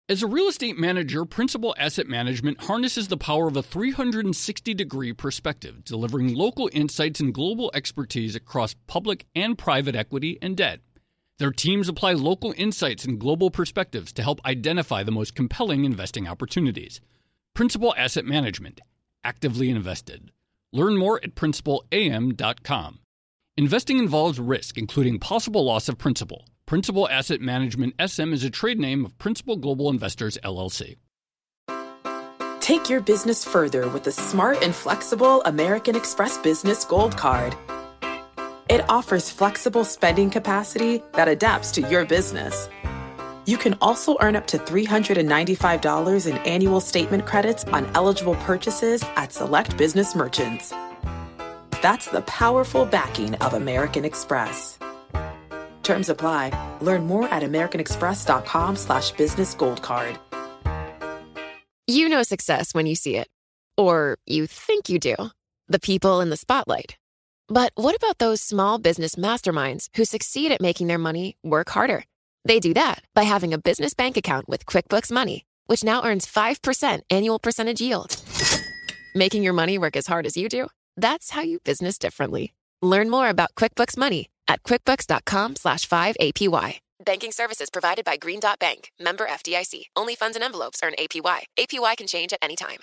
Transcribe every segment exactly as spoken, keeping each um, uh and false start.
As a real estate manager, Principal Asset Management harnesses the power of a three hundred sixty degree perspective, delivering local insights and global expertise across public and private equity and debt. Their teams apply local insights and global perspectives to help identify the most compelling investing opportunities. Principal Asset Management. Actively invested. Learn more at principal a m dot com. Investing involves risk, including possible loss of principal. Principal Asset Management S M is a trade name of Principal Global Investors, L L C. Take your business further with the smart and flexible American Express Business Gold Card. It offers flexible spending capacity that adapts to your business. You can also earn up to three hundred ninety-five dollars in annual statement credits on eligible purchases at select business merchants. That's the powerful backing of American Express. Terms apply. Learn more at americanexpress.com slash business gold card. You know success when you see it. Or you think you do. The people in the spotlight. But what about those small business masterminds who succeed at making their money work harder? They do that by having a business bank account with QuickBooks Money, which now earns five percent annual percentage yield. Making your money work as hard as you do? That's how you business differently. Learn more about QuickBooks Money at quickbooks.com slash 5APY. Banking services provided by Green Dot Bank. Member F D I C. Only funds and envelopes earn A P Y. A P Y can change at any time.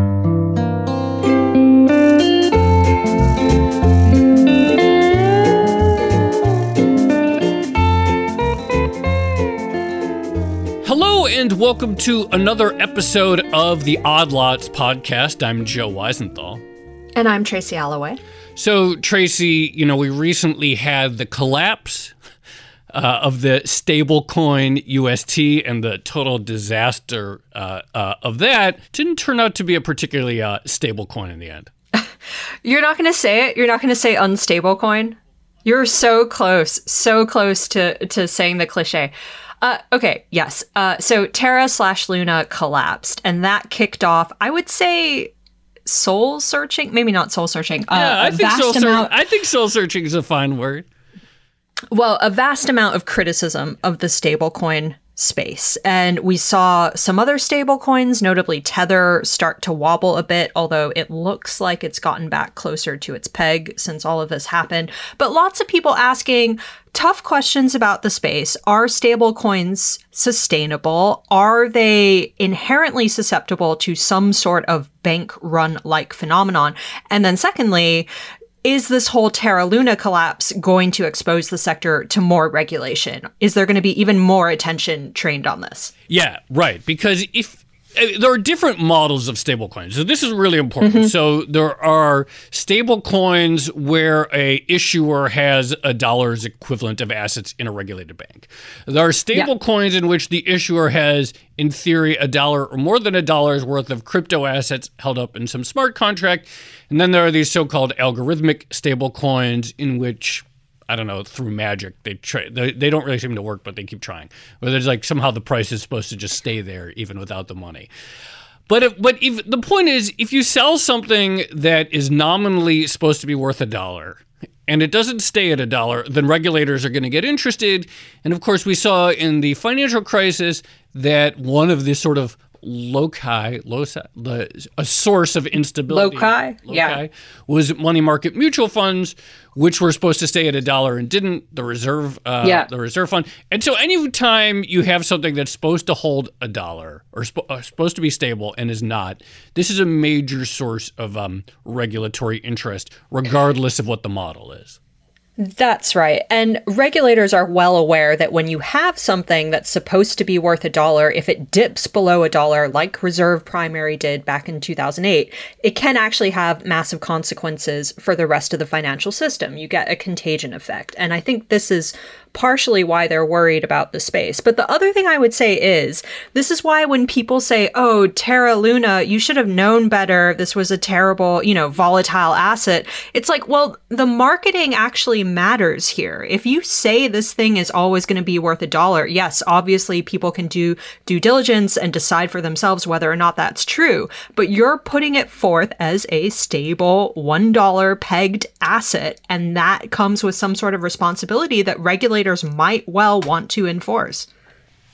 Hello and welcome to another episode of the Odd Lots podcast. I'm Joe Weisenthal. And I'm Tracy Alloway. So, Tracy, you know, we recently had the collapse uh, of the stablecoin U S T, and the total disaster uh, uh, of that didn't turn out to be a particularly uh, stable coin in the end. You're not going to say it? You're not going to say unstable coin? You're so close, so close to, to saying the cliche. Uh, okay, yes. Uh, so Terra slash Luna collapsed, and that kicked off, I would say, soul searching. Maybe not soul searching. Uh, yeah, I think soul amount- ser- I think soul searching is a fine word. Well, a vast amount of criticism of the stablecoin space. And we saw some other stablecoins, notably Tether, start to wobble a bit, although it looks like it's gotten back closer to its peg since all of this happened. But lots of people asking tough questions about the space. Are stablecoins sustainable? Are they inherently susceptible to some sort of bank run-like phenomenon? And then secondly, is this whole Terra Luna collapse going to expose the sector to more regulation? Is there going to be even more attention trained on this? Yeah, right. Because if uh, there are different models of stablecoins, so this is really important. Mm-hmm. So there are stablecoins where a issuer has a dollar's equivalent of assets in a regulated bank. There are stablecoins yeah. in which the issuer has, in theory, a dollar or more than a dollar's worth of crypto assets held up in some smart contract. And then there are these so-called algorithmic stablecoins in which, I don't know, through magic, they try, they, they don't really seem to work, but they keep trying. Where there's like somehow the price is supposed to just stay there even without the money. But if, but if the point is, if you sell something that is nominally supposed to be worth a dollar and it doesn't stay at a dollar, then regulators are going to get interested. And of course, we saw in the financial crisis that one of the sort of loci, loci the, a source of instability, loci, loci yeah. was money market mutual funds, which were supposed to stay at a dollar and didn't. The reserve, uh, yeah. the reserve fund, and so anytime you have something that's supposed to hold a dollar or sp- uh, supposed to be stable and is not, this is a major source of um, regulatory interest, regardless of what the model is. That's right. And regulators are well aware that when you have something that's supposed to be worth a dollar, if it dips below a dollar, like Reserve Primary did back in two thousand eight, it can actually have massive consequences for the rest of the financial system. You get a contagion effect. And I think this is partially why they're worried about the space. But the other thing I would say is, this is why when people say, oh, Terra Luna, you should have known better, this was a terrible, you know, volatile asset. It's like, well, the marketing actually matters here. If you say this thing is always going to be worth a dollar, yes, obviously people can do due diligence and decide for themselves whether or not that's true. But you're putting it forth as a stable one dollar pegged asset. And that comes with some sort of responsibility that regulators might well want to enforce.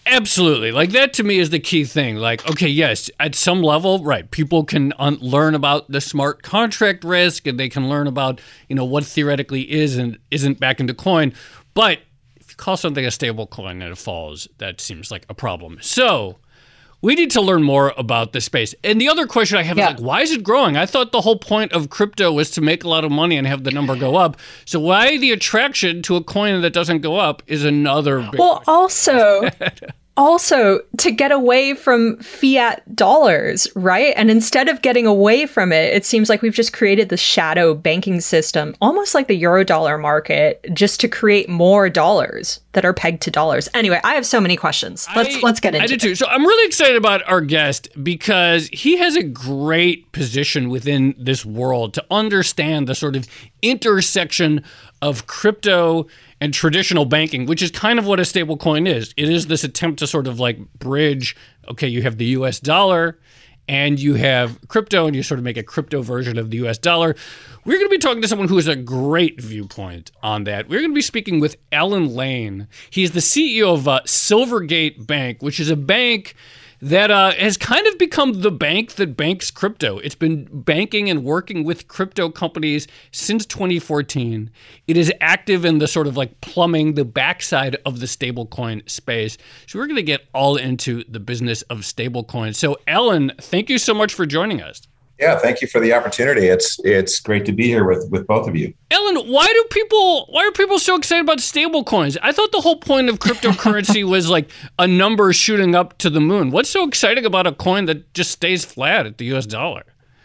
Absolutely. Like that to me is the key thing. Like, okay, yes, at some level, right, people can un- learn about the smart contract risk and they can learn about, you know, what theoretically is and isn't back into coin. But if you call something a stable coin and it falls, that seems like a problem. So we need to learn more about the space. And the other question I have yeah. is like, why is it growing? I thought the whole point of crypto was to make a lot of money and have the number go up. So why the attraction to a coin that doesn't go up is another big Well, question. also... Also, to get away from fiat dollars, right? And instead of getting away from it, it seems like we've just created the shadow banking system, almost like the Eurodollar market, just to create more dollars that are pegged to dollars. Anyway, I have so many questions. Let's I, let's get into I did it. too. So I'm really excited about our guest because he has a great position within this world to understand the sort of intersection of crypto and traditional banking, which is kind of what a stable coin is. It is this attempt to sort of like bridge, okay, you have the U S dollar and you have crypto and you sort of make a crypto version of the U S dollar. We're going to be talking to someone who has a great viewpoint on that. We're going to be speaking with Alan Lane. He's the C E O of uh, Silvergate Bank, which is a bank that uh, has kind of become the bank that banks crypto. It's been banking and working with crypto companies since twenty fourteen. It is active in the sort of like plumbing the backside of the stablecoin space. So we're going to get all into the business of stablecoins. So Alan, thank you so much for joining us. Yeah, thank you for the opportunity. It's it's great to be here with, with both of you. Ellen, why do people why are people so excited about stable coins? I thought the whole point of cryptocurrency was like a number shooting up to the moon. What's so exciting about a coin that just stays flat at the U S dollar?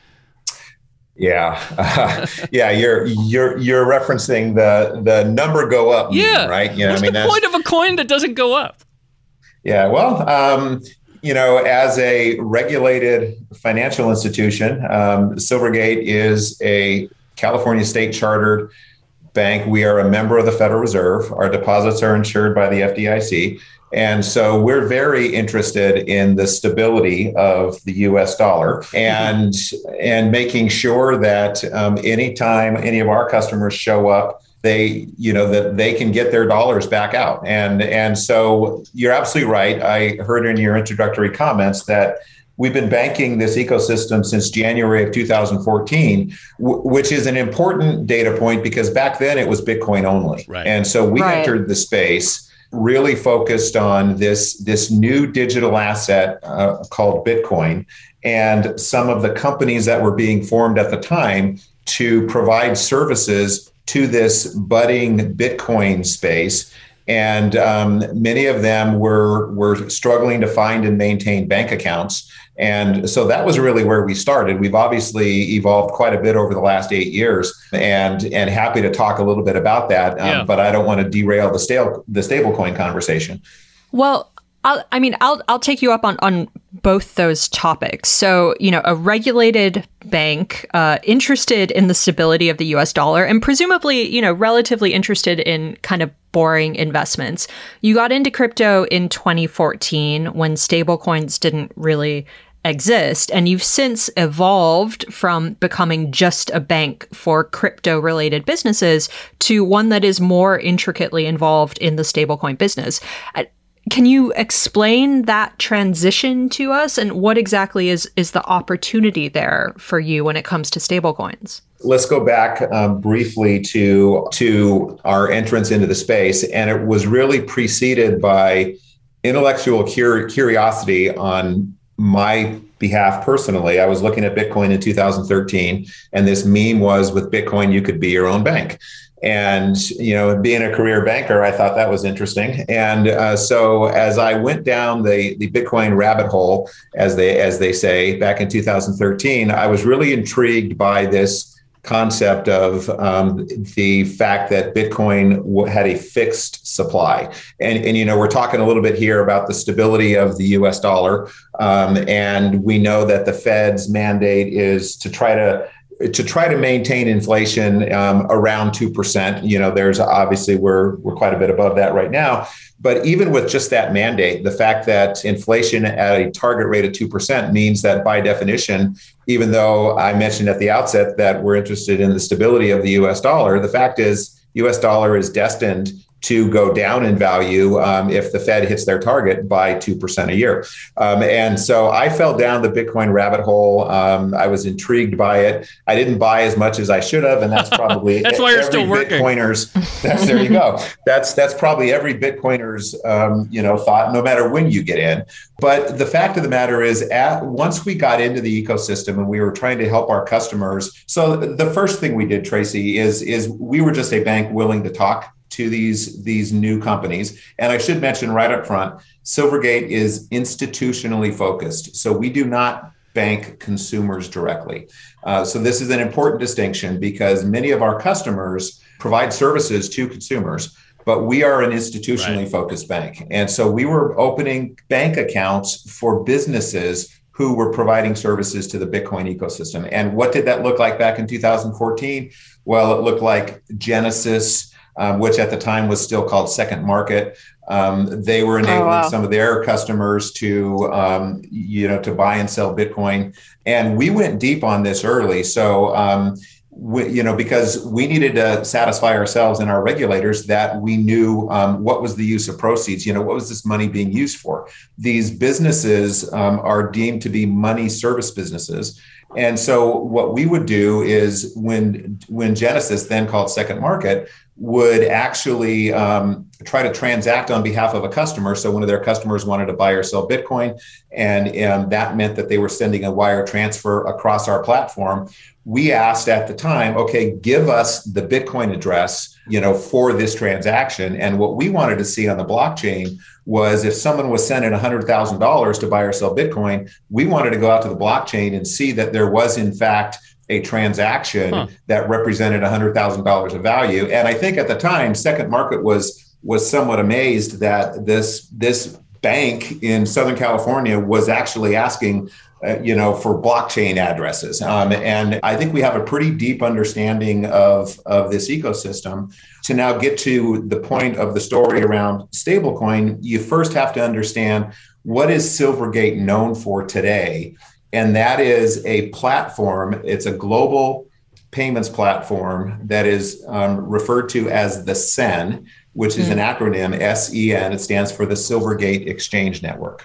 Yeah, uh, yeah, you're you're you're referencing the the number go up. Yeah, meme, right. You know, what's I mean, the point of a coin that doesn't go up? Yeah, well. Um, You know, as a regulated financial institution, um, Silvergate is a California state chartered bank. We are a member of the Federal Reserve. Our deposits are insured by the F D I C. And so we're very interested in the stability of the U S dollar and, mm-hmm. and making sure that um, anytime any of our customers show up, they, you know, that they can get their dollars back out. And, and so you're absolutely right. I heard in your introductory comments that we've been banking this ecosystem since January of two thousand fourteen, w- which is an important data point because back then it was Bitcoin only. Right. And so we right. entered the space really focused on this, this new digital asset uh, called Bitcoin and some of the companies that were being formed at the time to provide services to this budding Bitcoin space. And um, many of them were, were struggling to find and maintain bank accounts. And so that was really where we started. We've obviously evolved quite a bit over the last eight years and, and happy to talk a little bit about that. Um, yeah. But I don't want to derail the stable, the stablecoin conversation. Well, I'll, I mean, I'll I'll take you up on, on both those topics. So, you know, a regulated bank uh, interested in the stability of the U S dollar and presumably, you know, relatively interested in kind of boring investments. You got into crypto in twenty fourteen when stablecoins didn't really exist. And you've since evolved from becoming just a bank for crypto related businesses to one that is more intricately involved in the stablecoin business. Can you explain that transition to us and what exactly is, is the opportunity there for you when it comes to stablecoins? Let's go back um, briefly to, to our entrance into the space. And it was really preceded by intellectual cur- curiosity on my behalf personally. I was looking at Bitcoin in two thousand thirteen, and this meme was, with Bitcoin, you could be your own bank. And, you know, being a career banker, I thought that was interesting. And uh, so as I went down the, the Bitcoin rabbit hole, as they as they say, back in two thousand thirteen, I was really intrigued by this concept of um, the fact that Bitcoin w- had a fixed supply. And, and, you know, we're talking a little bit here about the stability of the U S dollar. Um, and we know that the Fed's mandate is to try to to try to maintain inflation um, around two percent. You know, there's obviously we're we're quite a bit above that right now. But even with just that mandate, the fact that inflation at a target rate of two percent means that by definition, even though I mentioned at the outset that we're interested in the stability of the U S dollar, the fact is U S dollar is destined to go down in value um, if the Fed hits their target by two percent a year. Um, and so I fell down the Bitcoin rabbit hole. Um, I was intrigued by it. I didn't buy as much as I should have, and that's probably that's why you're every still working. Bitcoiner's. That's, there you go. That's that's probably every Bitcoiner's um, you know thought, no matter when you get in. But the fact of the matter is, at, once we got into the ecosystem and we were trying to help our customers, so the first thing we did, Tracy, is is we were just a bank willing to talk to these these new companies. And I should mention right up front, Silvergate is institutionally focused. So we do not bank consumers directly. Uh, so this is an important distinction because many of our customers provide services to consumers, but we are an institutionally right. focused bank. And so we were opening bank accounts for businesses who were providing services to the Bitcoin ecosystem. And what did that look like back in two thousand fourteen? Well, it looked like Genesis, um, which at the time was still called Second Market. Um, they were enabling oh, wow. some of their customers to, um, you know, to buy and sell Bitcoin. And we went deep on this early. So, um, we, you know, because we needed to satisfy ourselves and our regulators that we knew um, what was the use of proceeds. You know, what was this money being used for? These businesses um, are deemed to be money service businesses. And so what we would do is when when Genesis, then called Second Market, would actually um, try to transact on behalf of a customer. So one of their customers wanted to buy or sell Bitcoin, and, and that meant that they were sending a wire transfer across our platform. We asked at the time, okay, give us the Bitcoin address, you know, for this transaction. And what we wanted to see on the blockchain was if someone was sending one hundred thousand dollars to buy or sell Bitcoin, we wanted to go out to the blockchain and see that there was, in fact, a transaction huh. that represented one hundred thousand dollars of value. And I think at the time, Second Market was was somewhat amazed that this, this bank in Southern California was actually asking Uh, you know, for blockchain addresses. Um, and I think we have a pretty deep understanding of, of this ecosystem. To now get to the point of the story around stablecoin, you first have to understand what is Silvergate known for today. And that is a platform. It's a global payments platform that is um, referred to as the S E N, which is mm. an acronym, S E N. It stands for the Silvergate Exchange Network.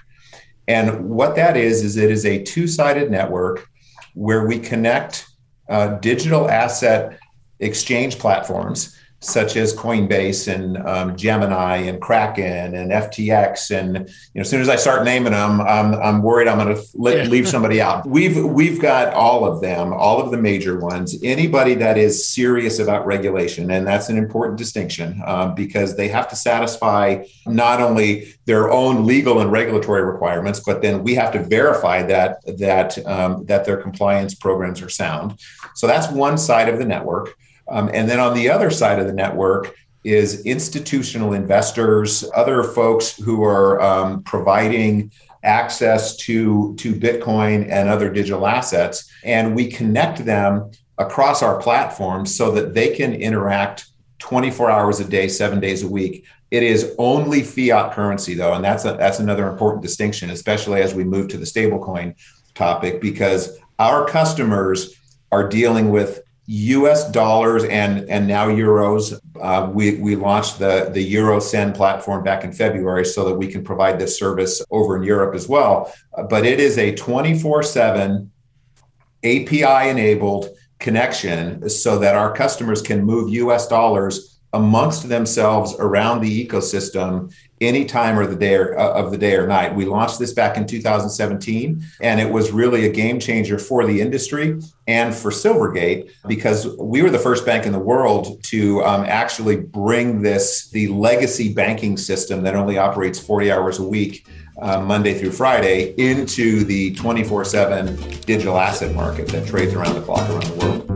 And what that is, is it is a two-sided network where we connect uh, digital asset exchange platforms such as Coinbase and um, Gemini and Kraken and F T X. And you know, as soon as I start naming them, I'm, I'm worried I'm going to yeah. leave somebody out. We've we've got all of them, all of the major ones. Anybody that is serious about regulation, and that's an important distinction um, because they have to satisfy not only their own legal and regulatory requirements, but then we have to verify that that um, that their compliance programs are sound. So that's one side of the network. Um, and then on the other side of the network is institutional investors, other folks who are um, providing access to, to Bitcoin and other digital assets. And we connect them across our platform so that they can interact twenty-four hours a day, seven days a week. It is only fiat currency, though. And that's a, that's another important distinction, especially as we move to the stablecoin topic, because our customers are dealing with U S dollars and, and now euros. Uh, we, we launched the, the EuroSend platform back in February so that we can provide this service over in Europe as well. Uh, but it is a twenty-four seven A P I-enabled connection so that our customers can move U S dollars amongst themselves around the ecosystem any time of the day or, uh, of the day or night. We launched this back in two thousand seventeen, and it was really a game changer for the industry and for Silvergate because we were the first bank in the world to um, actually bring this, the legacy banking system that only operates forty hours a week, uh, Monday through Friday, into the twenty-four seven digital asset market that trades around the clock around the world.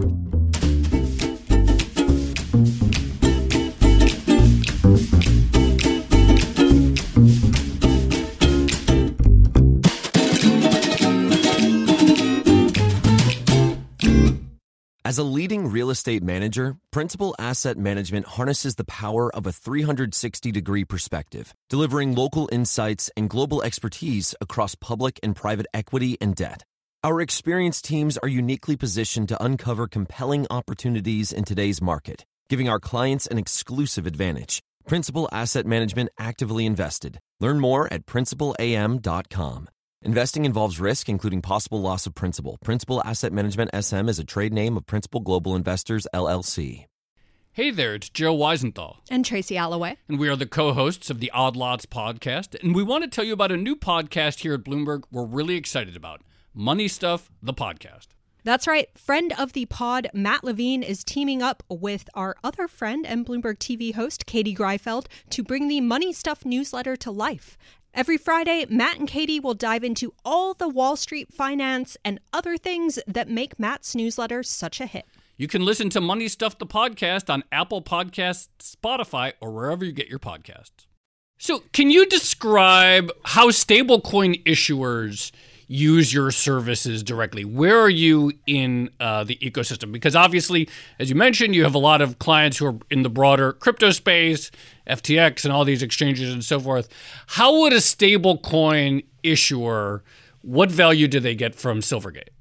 As a leading real estate manager, Principal Asset Management harnesses the power of a three hundred sixty degree perspective, delivering local insights and global expertise across public and private equity and debt. Our experienced teams are uniquely positioned to uncover compelling opportunities in today's market, giving our clients an exclusive advantage. Principal Asset Management actively invested. Learn more at principal a m dot com. Investing involves risk, including possible loss of principal. Principal Asset Management S M is a trade name of Principal Global Investors, L L C. Hey there, it's Joe Weisenthal. And Tracy Alloway. And we are the co-hosts of the Odd Lots podcast. And we want to tell you about a new podcast here at Bloomberg we're really excited about. Money Stuff, the podcast. That's right. Friend of the pod, Matt Levine, is teaming up with our other friend and Bloomberg T V host, Katie Greifeld, to bring the Money Stuff newsletter to life. Every Friday, Matt and Katie will dive into all the Wall Street finance and other things that make Matt's newsletter such a hit. You can listen to Money Stuff, the podcast on Apple Podcasts, Spotify, or wherever you get your podcasts. So can you describe how stablecoin issuers use your services directly? Where are you in uh, the ecosystem? Because obviously, as you mentioned, you have a lot of clients who are in the broader crypto space, F T X and all these exchanges and so forth. How would a stablecoin issuer, what value do they get from Silvergate?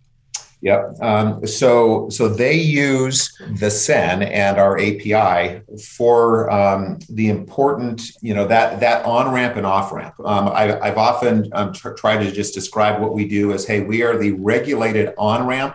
Yep. Um, so so they use the S E N and our A P I for um, the important, you know, that that on-ramp and off-ramp. Um, I, I've often um, tr- tried to just describe what we do as, hey, we are the regulated on-ramp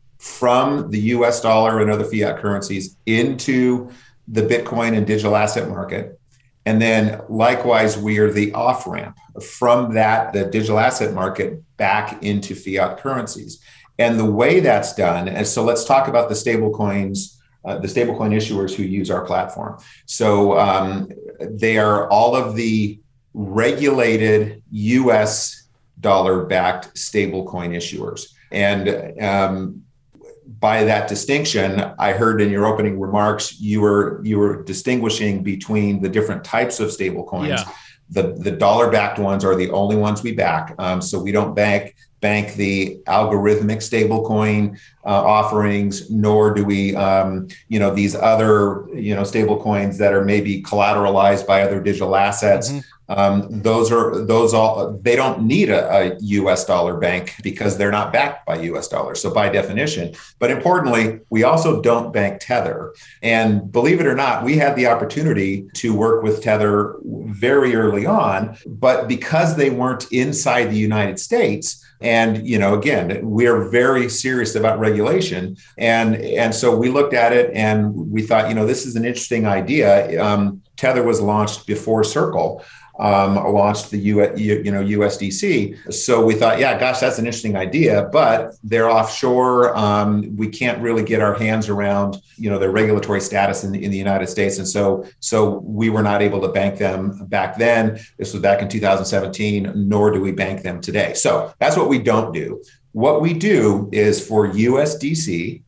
from the U S dollar and other fiat currencies into the Bitcoin and digital asset market. And then likewise, we are the off-ramp from that, the digital asset market back into fiat currencies. And the way that's done, and so let's talk about the stable coins, uh, the stablecoin issuers who use our platform. So um, they are all of the regulated U S dollar-backed stablecoin issuers. And um, by that distinction, I heard in your opening remarks, you were you were distinguishing between the different types of stablecoins. Yeah. The, the dollar-backed ones are the only ones we back. Um, so we don't bank bank the algorithmic stablecoin uh, offerings, nor do we, um, you know, these other, you know, stablecoins that are maybe collateralized by other digital assets. Mm-hmm. Um, those are those all. They don't need a, a U S dollar bank because they're not backed by U S dollars. So by definition, but importantly, we also don't bank Tether. And believe it or not, we had the opportunity to work with Tether very early on, but because they weren't inside the United States. And, you know, again, we're very serious about regulation. And, and so we looked at it and we thought, you know, this is an interesting idea. Um, Tether was launched before Circle. Um, launched the U, you know, U S D C. So we thought, yeah, gosh, that's an interesting idea, but they're offshore. Um, we can't really get our hands around, you know, their regulatory status in the, in the United States. And so, so we were not able to bank them back then. This was back in two thousand seventeen, nor do we bank them today. So that's what we don't do. What we do is for U S D C,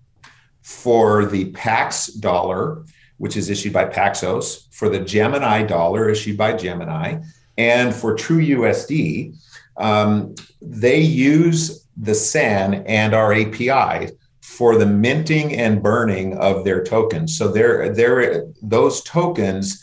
for the Pax dollar, which is issued by Paxos, for the Gemini dollar issued by Gemini, and for True U S D, um, they use the S E N and our A P I for the minting and burning of their tokens. So they're, they're, those tokens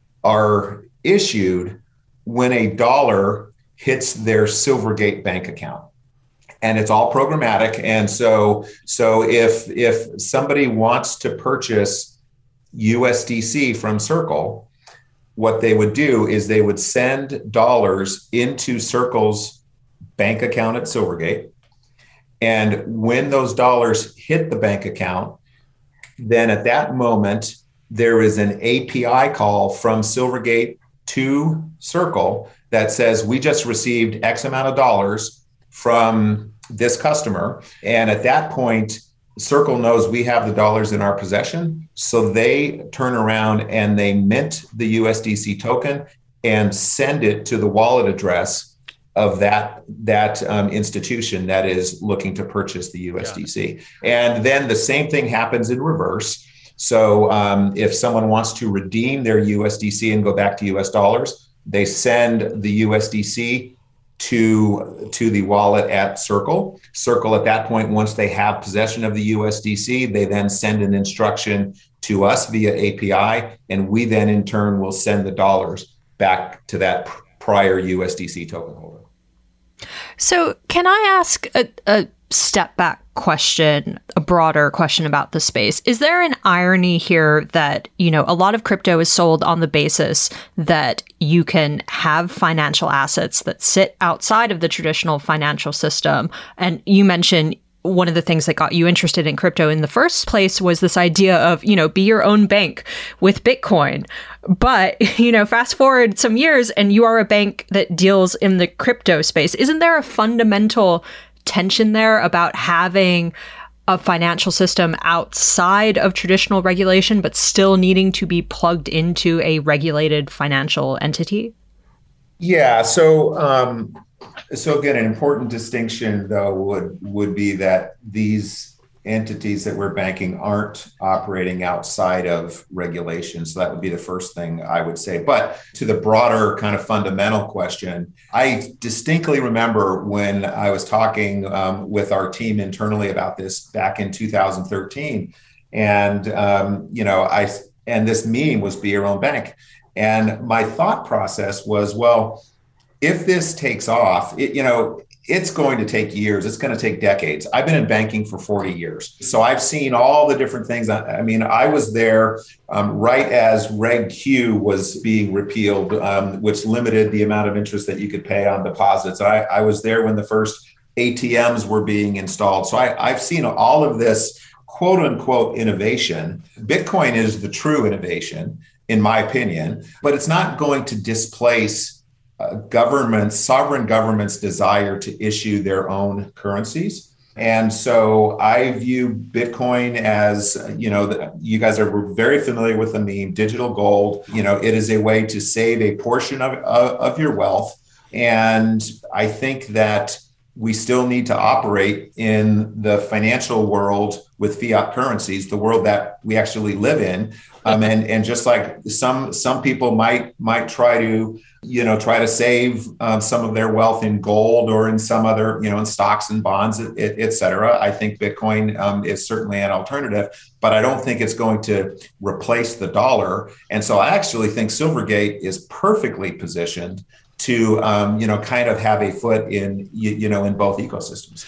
are issued when a dollar hits their Silvergate bank account. And it's all programmatic. And so, so if, if somebody wants to purchase U S D C from Circle, what they would do is they would send dollars into Circle's bank account at Silvergate. And when those dollars hit the bank account, then at that moment, there is an A P I call from Silvergate to Circle that says, we just received X amount of dollars from this customer. And at that point, Circle knows we have the dollars in our possession. So they turn around and they mint the U S D C token and send it to the wallet address of that, that um, institution that is looking to purchase the U S D C. And then the same thing happens in reverse. So um, if someone wants to redeem their U S D C and go back to U S dollars, they send the U S D C to, to the wallet at Circle. Circle at that point, once they have possession of the U S D C, they then send an instruction to us via A P I, and we then in turn will send the dollars back to that prior U S D C token holder. So can I ask a, a step back question, a broader question about the space. Is there an irony here that, you know, a lot of crypto is sold on the basis that you can have financial assets that sit outside of the traditional financial system? And you mentioned one of the things that got you interested in crypto in the first place was this idea of, you know, be your own bank with Bitcoin. But, you know, fast forward some years and you are a bank that deals in the crypto space. Isn't there a fundamental tension there about having a financial system outside of traditional regulation, but still needing to be plugged into a regulated financial entity? Yeah. So, um, so again, an important distinction, though, would would be that these entities that we're banking aren't operating outside of regulation. So that would be the first thing I would say. But to the broader kind of fundamental question, I distinctly remember when I was talking um, with our team internally about this back in two thousand thirteen. And, um, you know, I and this meme was be your own bank. And my thought process was, well, if this takes off, it, you know, it's going to take years. It's going to take decades. I've been in banking for forty years. So I've seen all the different things. I mean, I was there um, right as Reg Q was being repealed, um, which limited the amount of interest that you could pay on deposits. I, I was there when the first A T Ms were being installed. So I, I've seen all of this quote unquote innovation. Bitcoin is the true innovation, in my opinion, but it's not going to displace Uh, governments, sovereign governments' desire to issue their own currencies. And so I view Bitcoin as, you know, the, you guys are very familiar with the meme, digital gold. You know, it is a way to save a portion of, of, of your wealth. And I think that we still need to operate in the financial world with fiat currencies, the world that we actually live in. Um, and, and just like some some people might might try to, you know, try to save um, some of their wealth in gold or in some other, you know, in stocks and bonds, et, et cetera. I think Bitcoin um, is certainly an alternative, but I don't think it's going to replace the dollar. And so I actually think Silvergate is perfectly positioned to, um, you know, kind of have a foot in, you, you know, in both ecosystems.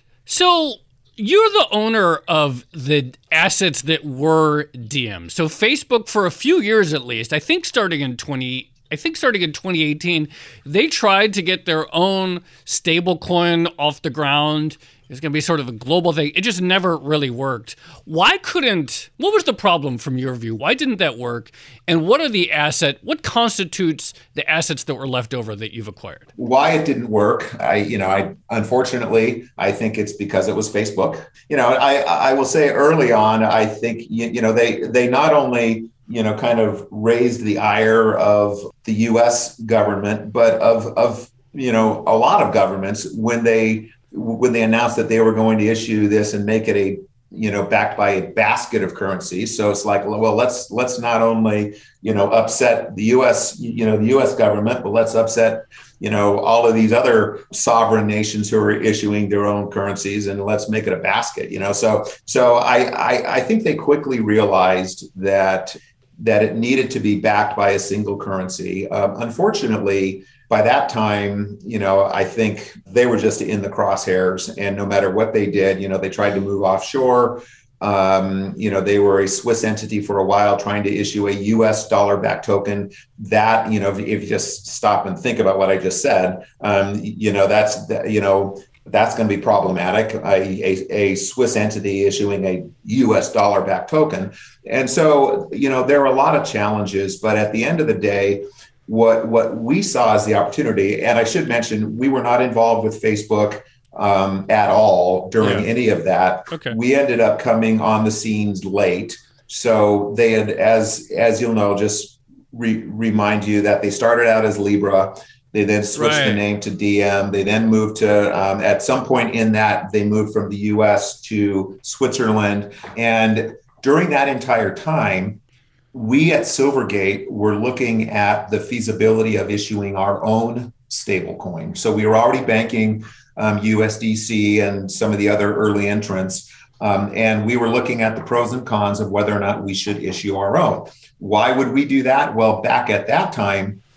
So you're the owner of the assets that were D Ms. So Facebook, for a few years at least, I think starting in twenty, I think starting in twenty eighteen, they tried to get their own stablecoin off the ground. It's going to be sort of a global thing. It just never really worked. Why couldn't, what was the problem from your view? Why didn't that work? And what are the asset, what constitutes the assets that were left over that you've acquired? Why it didn't work, I, you know, I, unfortunately, I think it's because it was Facebook. You know, I, I will say early on, I think, you, you know, they, they not only, you know, kind of raised the ire of the U S government, but of, of, you know, a lot of governments when they, when they announced that they were going to issue this and make it a, you know, backed by a basket of currencies. So it's like, well, let's let's not only, you know, upset the U S, you know, the U S government, but let's upset, you know, all of these other sovereign nations who are issuing their own currencies, and let's make it a basket, you know. So so I I, I think they quickly realized that that it needed to be backed by a single currency. Um, unfortunately, by that time, you know, I think they were just in the crosshairs, and no matter what they did, you know, they tried to move offshore. Um, you know, they were a Swiss entity for a while trying to issue a U S dollar backed token that, you know, if, if you just stop and think about what I just said, um, you know, that's, you know, that's going to be problematic. A, a, a Swiss entity issuing a U S dollar backed token. And so, you know, there are a lot of challenges, but at the end of the day, What what we saw as the opportunity, and I should mention, we were not involved with Facebook um, at all during yeah. any of that. Okay. We ended up coming on the scenes late. So they had, as as you'll know, just re- remind you that they started out as Libra. They then switched right. the name to D M. They then moved to, um, at some point in that, they moved from the U S to Switzerland. And during that entire time, we at Silvergate were looking at the feasibility of issuing our own stablecoin. So we were already banking um, U S D C and some of the other early entrants. Um, and we were looking at the pros and cons of whether or not we should issue our own. Why would we do that? Well, back at that time,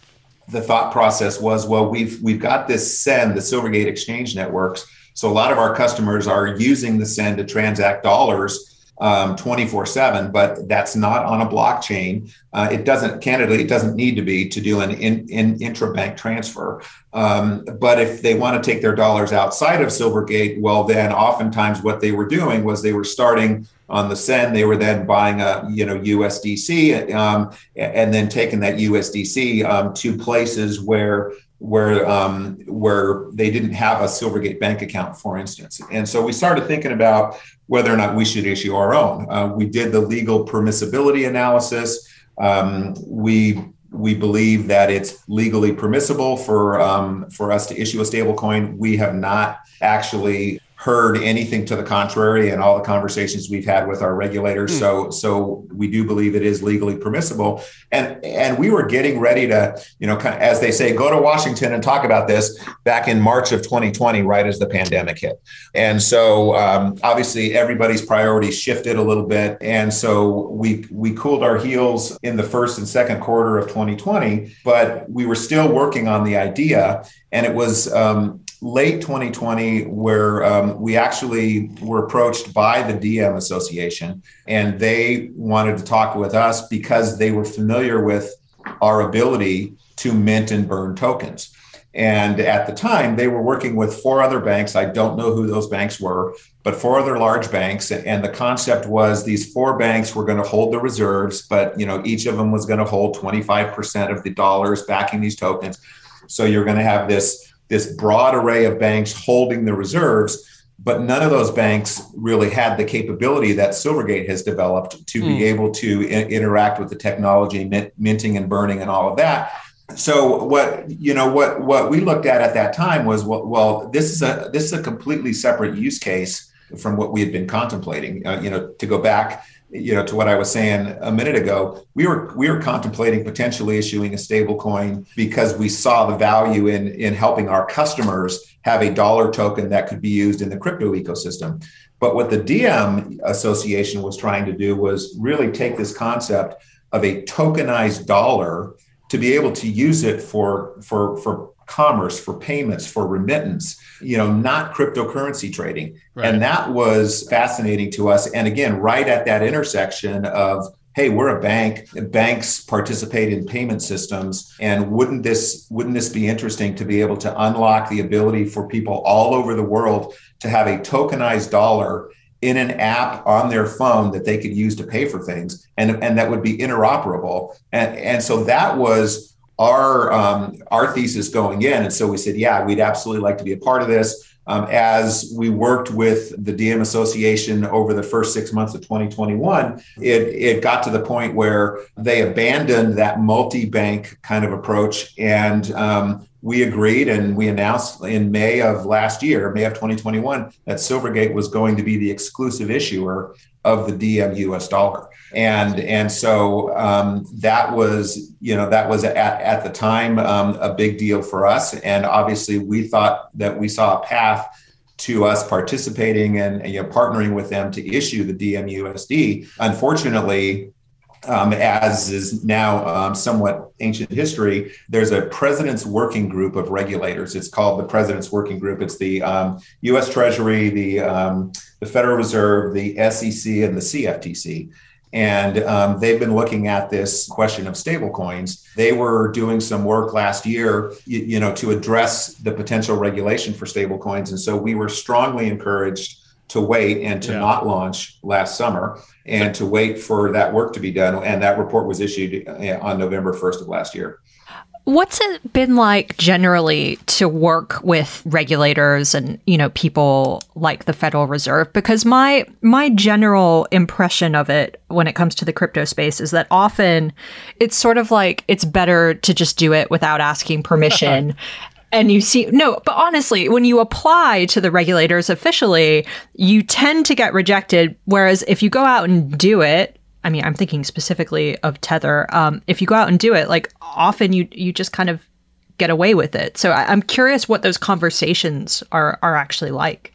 the thought process was, well, we've we've got this S E N, the Silvergate Exchange Networks. So a lot of our customers are using the S E N to transact dollars um, twenty-four seven, but that's not on a blockchain. Uh, it doesn't, candidly, it doesn't need to be to do an in, in intra-bank transfer. Um, but if they want to take their dollars outside of Silvergate, well, then oftentimes what they were doing was they were starting on the S E N. They were then buying a you know U S D C um, and then taking that U S D C um, to places where where um, where they didn't have a Silvergate bank account, for instance. And so we started thinking about whether or not we should issue our own. Uh, we did the legal permissibility analysis. Um, we we believe that it's legally permissible for um, for us to issue a stablecoin. We have not actually heard anything to the contrary in all the conversations we've had with our regulators. Mm. So, so we do believe it is legally permissible. And, and we were getting ready to, you know, kind of, as they say, go to Washington and talk about this back in March of twenty twenty, right as the pandemic hit. And so um, obviously everybody's priorities shifted a little bit. And so we, we cooled our heels in the first and second quarter of twenty twenty, but we were still working on the idea. And it was, um, late twenty twenty, where um, we actually were approached by the D M Association, and they wanted to talk with us because they were familiar with our ability to mint and burn tokens. And at the time, they were working with four other banks. I don't know who those banks were, but four other large banks. And the concept was these four banks were going to hold the reserves, but you know, each of them was going to hold twenty-five percent of the dollars backing these tokens. So you're going to have this this broad array of banks holding the reserves, but none of those banks really had the capability that Silvergate has developed to mm. be able to I- interact with the technology, mint- minting and burning and all of that. So what, you know, what, what we looked at at that time was, well, well, this is a, this is a completely separate use case from what we had been contemplating. Uh, you know, to go back, you know, to what I was saying a minute ago, we were we were contemplating potentially issuing a stable coin because we saw the value in in helping our customers have a dollar token that could be used in the crypto ecosystem. But what the D M Association was trying to do was really take this concept of a tokenized dollar to be able to use it for for for commerce, for payments, for remittance, you know, not cryptocurrency trading. Right. And that was fascinating to us. And again, right at that intersection of, hey, we're a bank, banks participate in payment systems. And wouldn't this, wouldn't this be interesting to be able to unlock the ability for people all over the world to have a tokenized dollar in an app on their phone that they could use to pay for things, and, and that would be interoperable. And, and so that was our um, our thesis going in. And so we said, yeah, we'd absolutely like to be a part of this. Um, as we worked with the D M Association over the first six months of twenty twenty-one, it, it got to the point where they abandoned that multi-bank kind of approach. And um, we agreed, and we announced in May of last year, May of twenty twenty-one, that Silvergate was going to be the exclusive issuer of the D M U S dollar. And, and so um, that was, you know, that was at, at the time um, a big deal for us. And obviously we thought that we saw a path to us participating and, and you know, partnering with them to issue the D M U S D. Unfortunately, Um, as is now um, somewhat ancient history, there's a President's Working Group of regulators. It's called the President's Working Group. It's the um, U S Treasury, the um, the Federal Reserve, the S E C, and the C F T C. And um, they've been looking at this question of stablecoins. They were doing some work last year, you, you know, to address the potential regulation for stablecoins. And so we were strongly encouraged to wait and to yeah. not launch last summer, and to wait for that work to be done. And that report was issued on November first of last year. What's it been like generally to work with regulators and, you know, people like the Federal Reserve? Because my my general impression of it when it comes to the crypto space is that often it's sort of like it's better to just do it without asking permission. And you see, no, but honestly, when you apply to the regulators officially, you tend to get rejected. Whereas if you go out and do it, I mean, I'm thinking specifically of Tether. Um, if you go out and do it, like often you you just kind of get away with it. So I, I'm curious what those conversations are are actually like.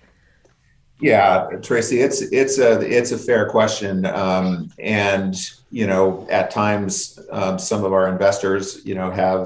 Yeah, Tracy, it's it's a it's a fair question, um, and you know, at times um, some of our investors, you know, have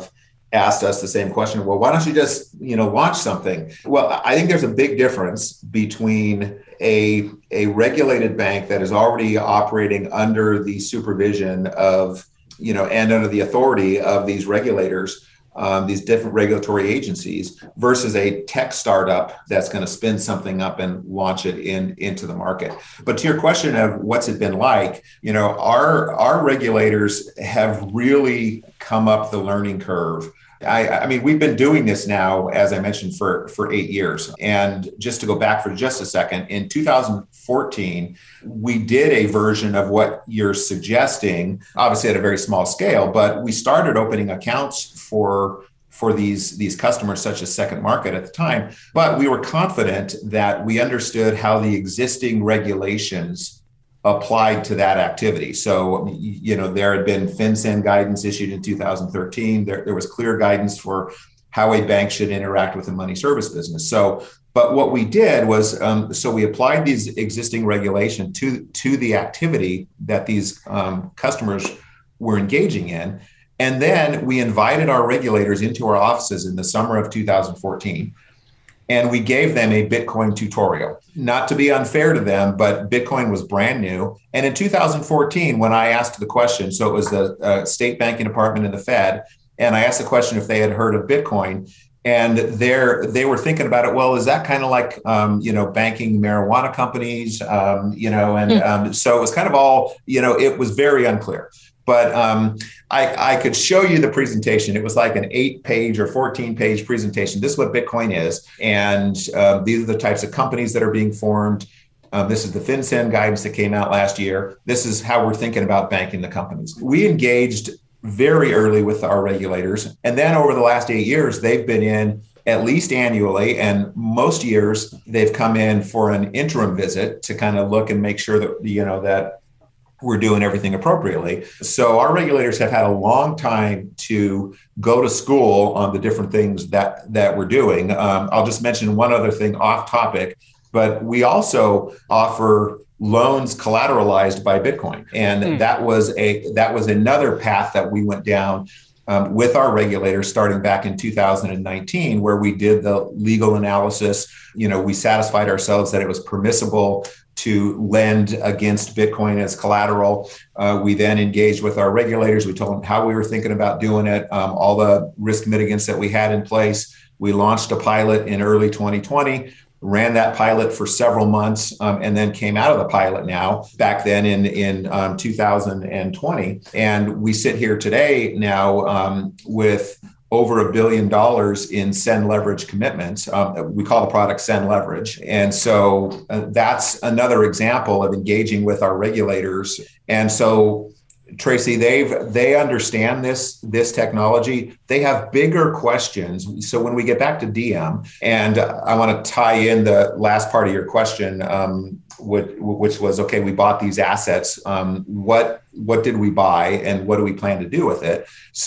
asked us the same question. Well, why don't you just, you know, launch something? Well, I think there's a big difference between a, a regulated bank that is already operating under the supervision of, you know, and under the authority of these regulators, um, these different regulatory agencies, versus a tech startup that's going to spin something up and launch it in into the market. But to your question of what's it been like, you know, our our regulators have really come up the learning curve. I, I mean, we've been doing this now, as I mentioned, for, for eight years. And just to go back for just a second, in two thousand fourteen, we did a version of what you're suggesting, obviously at a very small scale, but we started opening accounts for for these, these customers, such as Second Market at the time. But we were confident that we understood how the existing regulations applied to that activity. So, you know, there had been FinCEN guidance issued in two thousand thirteen. There, there was clear guidance for how a bank should interact with a money service business. So, but what we did was, um, so we applied these existing regulation to, to the activity that these um, customers were engaging in. And then we invited our regulators into our offices in the summer of two thousand fourteen. And we gave them a Bitcoin tutorial. Not to be unfair to them, but Bitcoin was brand new. And in two thousand fourteen, when I asked the question, so it was the uh, state banking department and the Fed, and I asked the question if they had heard of Bitcoin, and they're, they were thinking about it. Well, is that kind of like, um, you know, banking marijuana companies, um, you know, and um, so it was kind of all, you know, it was very unclear. But um, I, I could show you the presentation. It was like an eight page or fourteen page presentation. This is what Bitcoin is. And uh, these are the types of companies that are being formed. Uh, this is the FinCEN guidance that came out last year. This is how we're thinking about banking the companies. We engaged very early with our regulators. And then over the last eight years, they've been in at least annually. And most years they've come in for an interim visit to kind of look and make sure that, you know, that we're doing everything appropriately. So our regulators have had a long time to go to school on the different things that, that we're doing. Um, I'll just mention one other thing off topic, but we also offer loans collateralized by Bitcoin. And mm. that was a that was another path that we went down um, with our regulators starting back in two thousand nineteen, where we did the legal analysis. You know, we satisfied ourselves that it was permissible to lend against Bitcoin as collateral. Uh, we then engaged with our regulators. We told them how we were thinking about doing it, um, all the risk mitigants that we had in place. We launched a pilot in early twenty twenty, ran that pilot for several months, um, and then came out of the pilot now, back then in, in um, two thousand twenty. And we sit here today now um, with over a billion dollars in SEN leverage commitments. Um, we call the product SEN leverage. And so uh, that's another example of engaging with our regulators. And so, Tracy, they've, they understand this, this technology. They have bigger questions. So when we get back to D M, and I want to tie in the last part of your question, um, which, which was, okay, we bought these assets. Um, what, what did we buy and what do we plan to do with it?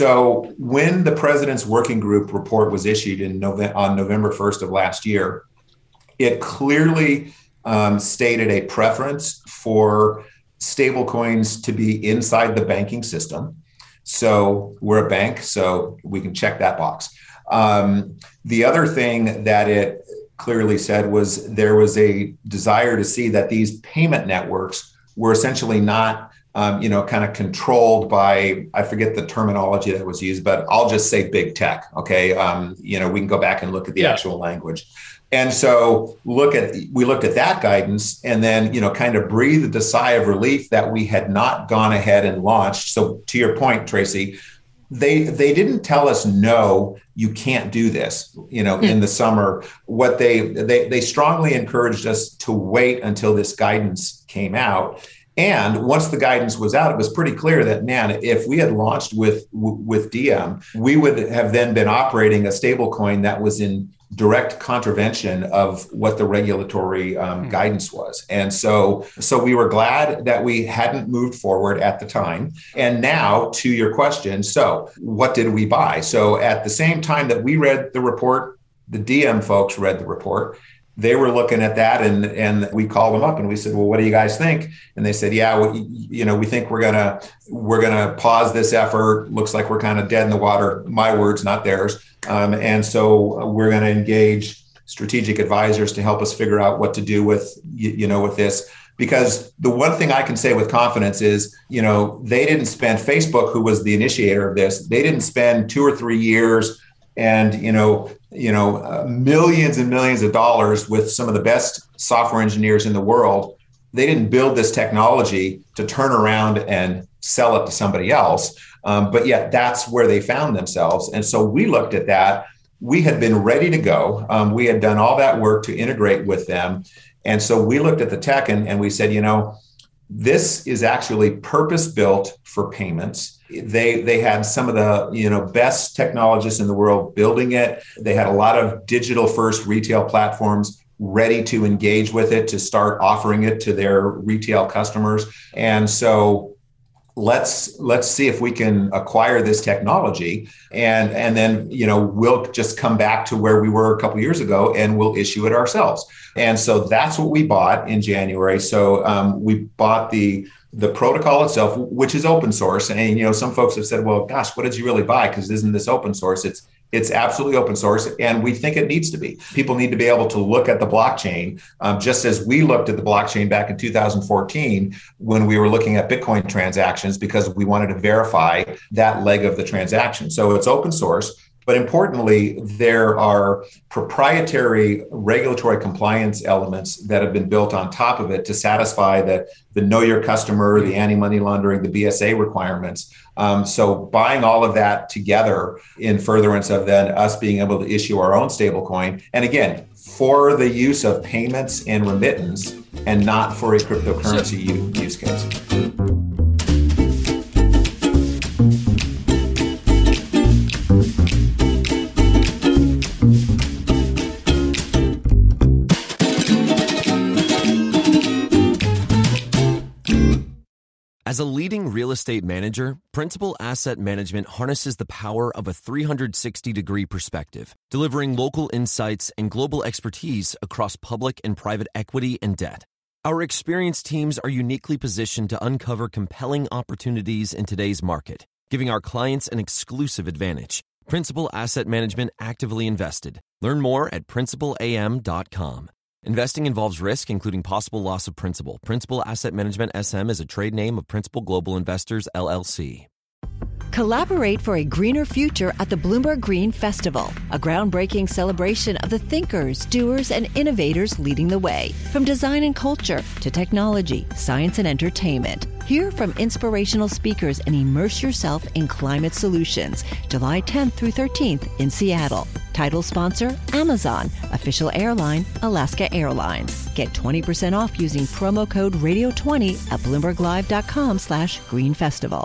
So when the President's Working Group report was issued in November, on November first of last year, it clearly um, stated a preference for stablecoins to be inside the banking system. So we're a bank, so we can check that box. Um, the other thing that it clearly said was there was a desire to see that these payment networks were essentially not, um, you know, kind of controlled by, I forget the terminology that was used, but I'll just say big tech. Okay. Um, you know, we can go back and look at the yeah. actual language. And so look at, we looked at that guidance and then, you know, kind of breathed a sigh of relief that we had not gone ahead and launched. So to your point, Tracy, they, they didn't tell us, no, you can't do this, you know, mm. in the summer. What they, they, they strongly encouraged us to wait until this guidance came out. And once the guidance was out, it was pretty clear that, man, if we had launched with, with D M, we would have then been operating a stablecoin that was in direct contravention of what the regulatory um, mm. guidance was. And so, so we were glad that we hadn't moved forward at the time. And now to your question, so what did we buy? So at the same time that we read the report, the D M folks read the report. they were looking at that, and and we called them up and we said, well, what do you guys think? And they said, yeah, well, you know, we think we're gonna we're gonna pause this effort. Looks like we're kind of dead in the water. My words, not theirs. Um, and so we're going to engage strategic advisors to help us figure out what to do with you, you know with this. Because the one thing I can say with confidence is, you know, they didn't spend, Facebook, who was the initiator of this, they didn't spend two or three years and, you know, you know, uh, millions and millions of dollars with some of the best software engineers in the world. They didn't build this technology to turn around and sell it to somebody else. Um, but yet that's where they found themselves. And so we looked at that. We had been ready to go. Um, we had done all that work to integrate with them. And so we looked at the tech and, and we said, you know, this is actually purpose-built for payments. They they had some of the, you know, best technologists in the world building it. They had a lot of digital-first retail platforms ready to engage with it, to start offering it to their retail customers. And so let's let's see if we can acquire this technology, and and then, you know, we'll just come back to where we were a couple of years ago and we'll issue it ourselves. And so that's what we bought in January. So um, we bought the the protocol itself, which is open source. And, you know, some folks have said, well, gosh, what did you really buy? Because isn't this open source? It's It's absolutely open source, and we think it needs to be. People need to be able to look at the blockchain, um, just as we looked at the blockchain back in two thousand fourteen when we were looking at Bitcoin transactions, because we wanted to verify that leg of the transaction. So it's open source, but importantly, there are proprietary regulatory compliance elements that have been built on top of it to satisfy the, the know your customer, the anti-money laundering, the B S A requirements. Um, so buying all of that together in furtherance of then us being able to issue our own stablecoin. And again, for the use of payments and remittance and not for a cryptocurrency u- use case. As a leading real estate manager, Principal Asset Management harnesses the power of a three hundred sixty degree perspective, delivering local insights and global expertise across public and private equity and debt. Our experienced teams are uniquely positioned to uncover compelling opportunities in today's market, giving our clients an exclusive advantage. Principal Asset Management actively invested. Learn more at principal a m dot com. Investing involves risk, including possible loss of principal. Principal Asset Management S M is a trade name of Principal Global Investors, L L C. Collaborate for a greener future at the Bloomberg Green Festival, a groundbreaking celebration of the thinkers, doers, and innovators leading the way. From design and culture to technology, science, and entertainment. Hear from inspirational speakers and immerse yourself in climate solutions. July tenth through thirteenth in Seattle. Title sponsor, Amazon. Official airline, Alaska Airlines. Get twenty percent off using promo code radio twenty at bloomberglive.com slash green festival.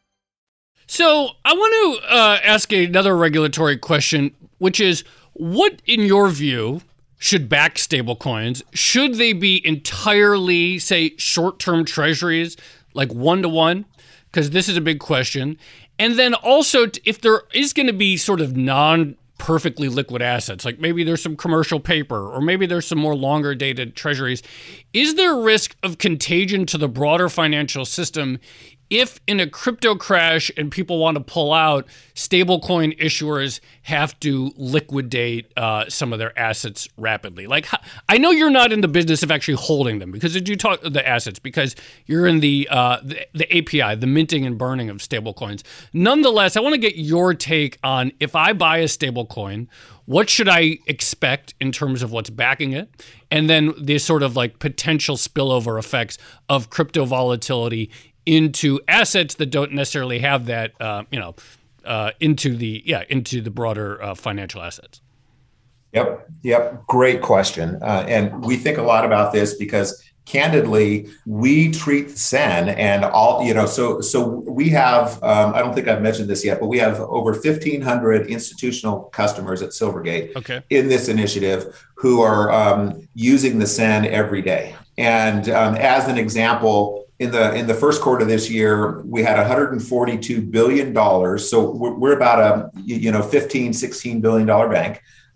So I want to uh, ask another regulatory question, which is, what, in your view, should back stablecoins? Should they be entirely, say, short-term treasuries, like one-to-one? Because this is a big question. And then also, if there is going to be sort of non-perfectly liquid assets, like maybe there's some commercial paper, or maybe there's some more longer-dated treasuries, is there a risk of contagion to the broader financial system if in a crypto crash and people want to pull out, stablecoin issuers have to liquidate uh, some of their assets rapidly? Like, I know you're not in the business of actually holding them, because you talk the assets, because you're in the, uh, the the A P I, the minting and burning of stablecoins. Nonetheless, I want to get your take on, if I buy a stablecoin, what should I expect in terms of what's backing it? And then the sort of like potential spillover effects of crypto volatility into assets that don't necessarily have that, uh, you know, uh, into the yeah into the broader uh, financial assets. Yep, yep, great question, uh, and we think a lot about this because, candidly, we treat S E N and all, you know, so so we have. Um, I don't think I've mentioned this yet, but we have over fifteen hundred institutional customers at Silvergate okay. in this initiative who are um, using the S E N every day. And um, as an example, In the in the first quarter of this year, we had one hundred forty-two billion dollars. So we're, we're about a you know fifteen, sixteen billion dollars bank.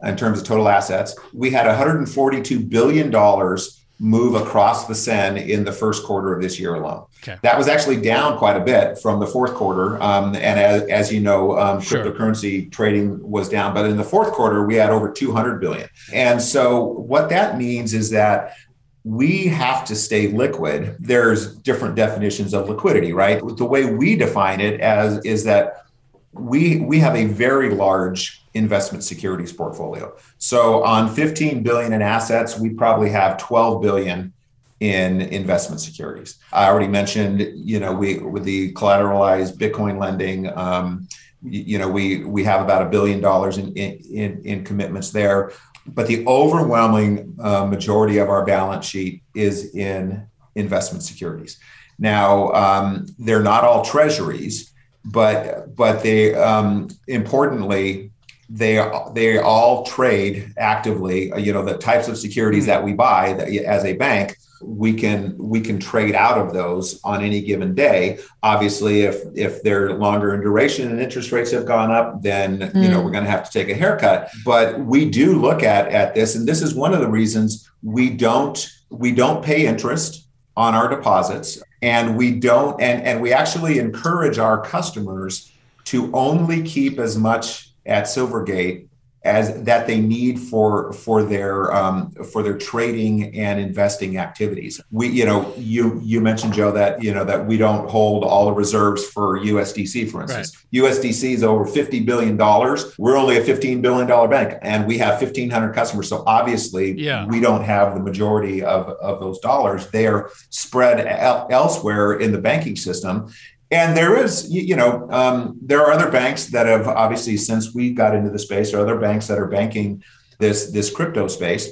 in terms of total assets. We had one hundred forty-two billion dollars move across the S E N in the first quarter of this year alone. Okay. That was actually down quite a bit from the fourth quarter. Um, and as, as you know, um, sure. cryptocurrency trading was down, but in the fourth quarter, we had over two hundred billion. And so what that means is that we have to stay liquid. There's different definitions of liquidity, right? The way we define it as is that we, we have a very large investment securities portfolio. So on fifteen billion in assets, we probably have twelve billion in investment securities. I already mentioned, you know, we with the collateralized Bitcoin lending, um, you, you know, we we have about a billion dollars in, in in commitments there. But the overwhelming uh, majority of our balance sheet is in investment securities. Now, um, they're not all treasuries, but but they um, importantly. They they all trade actively. You know, the types of securities that we buy that, as a bank, we can we can trade out of those on any given day. Obviously, if if they're longer in duration and interest rates have gone up, then mm. you know we're going to have to take a haircut. But we do look at at this, and this is one of the reasons we don't we don't pay interest on our deposits, and we don't and and we actually encourage our customers to only keep as much at Silvergate as that they need for for their um, for their trading and investing activities. We, you know, you you mentioned, Joe, that you know that we don't hold all the reserves for U S D C, for instance. Right. U S D C is over fifty billion dollars. We're only a fifteen billion dollars bank, and we have fifteen hundred customers. So obviously, yeah. we don't have the majority of of those dollars. They are spread el- elsewhere in the banking system. And there is, you know, um, there are other banks that have obviously, since we got into the space, or other banks that are banking this this crypto space.